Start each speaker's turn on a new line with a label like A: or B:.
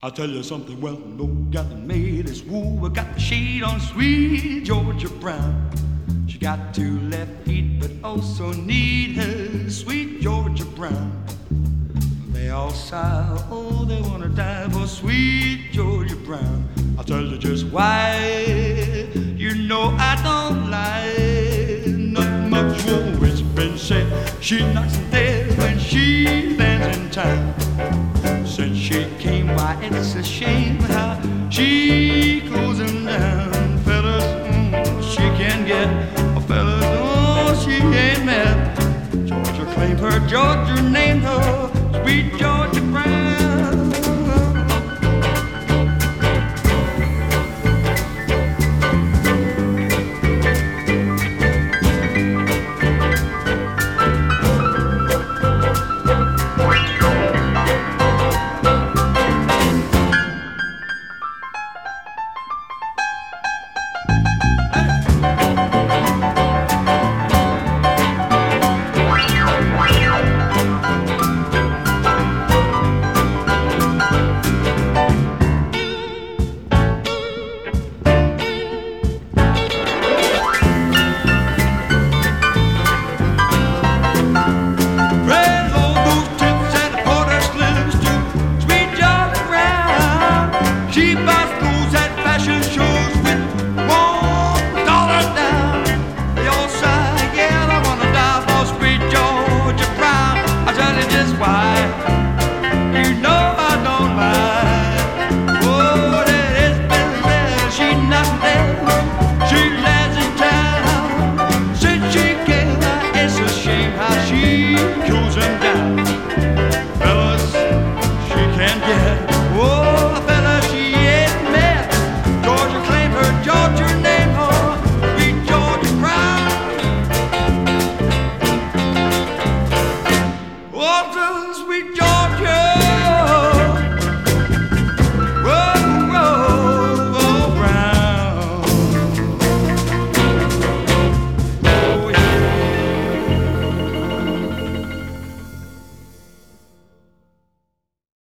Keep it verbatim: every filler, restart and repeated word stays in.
A: I'll tell you something, well, no got the maid is woo. I got the shade on sweet Georgia Brown. She got two left feet, but also need her sweet Georgia Brown. They all sigh, oh, they wanna die for sweet Georgia Brown. I'll tell you just why. You know I don't lie. Not much more it's been said. She knocks them dead when she lands in town. Since she came, why it's a shame how she closed them down. Fellas, mm, she can get. Oh, fellas, oh, she ain't met. Georgia claimed her, Georgia named her. Sweet Georgia.